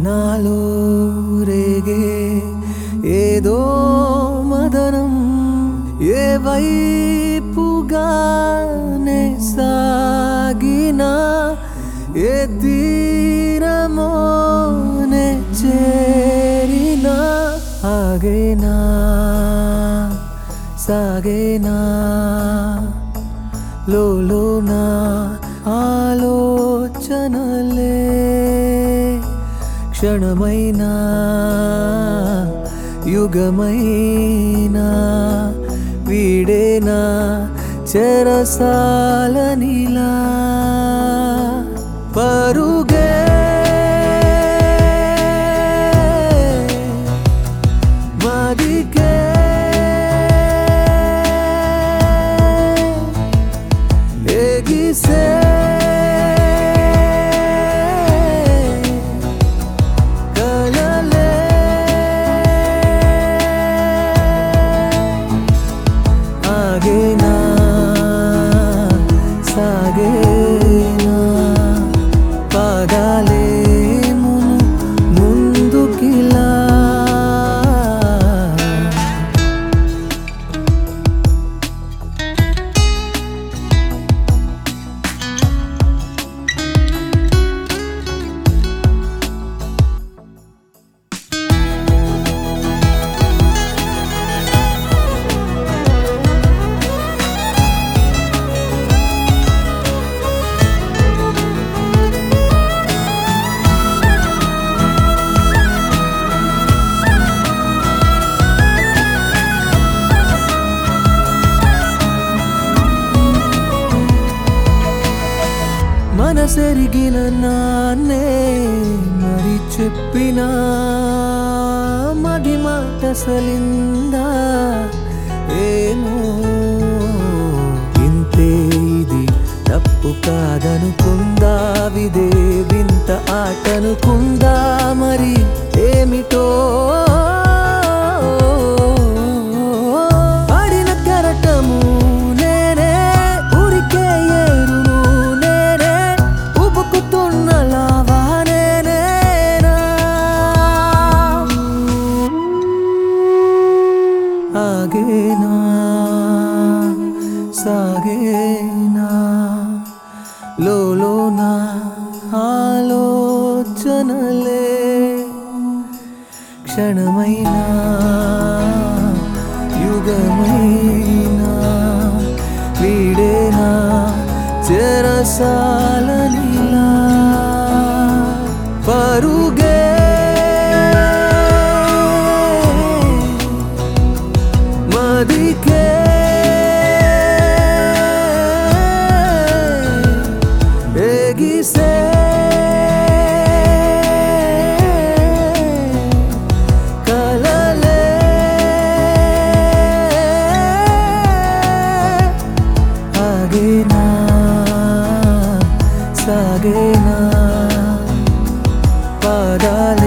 నాలో రేగే ఏదో మదనం ఏ వైపుగానే సాగినా ఏ తీరమోనే చేరినా ఆగేనా సాగేనా లోలోనా ఆలోచనలే క్షణమైనా యుగమైనా వీడేనా చెరసాలనిలా పరుగే మదికే ఎగిసే ఆగేనా సాగేనా పాదాలే ముందుకిలా మనసెరిగిన నాన్నే మరి చెప్పినా మది మాట సలిందా ఏమో ఇంతే ఇది తప్పు కాదనుకుందా విదే వింత ఆటనుకుందా మరి ఏమిటో ఆడిన కరటము నేనే ఉరికే ఏరును నేనే ఉబుకుతున్న లావా నేనేనా ఆగేనా సాగేనా లోలోనా ఆలోచనలే క్షణమైనా యుగమైనా వీడేనా చెరసాలనిలా పరుగే మదికే ఎగిసే కలలే ఆగేనా సాగేనా పాదాలే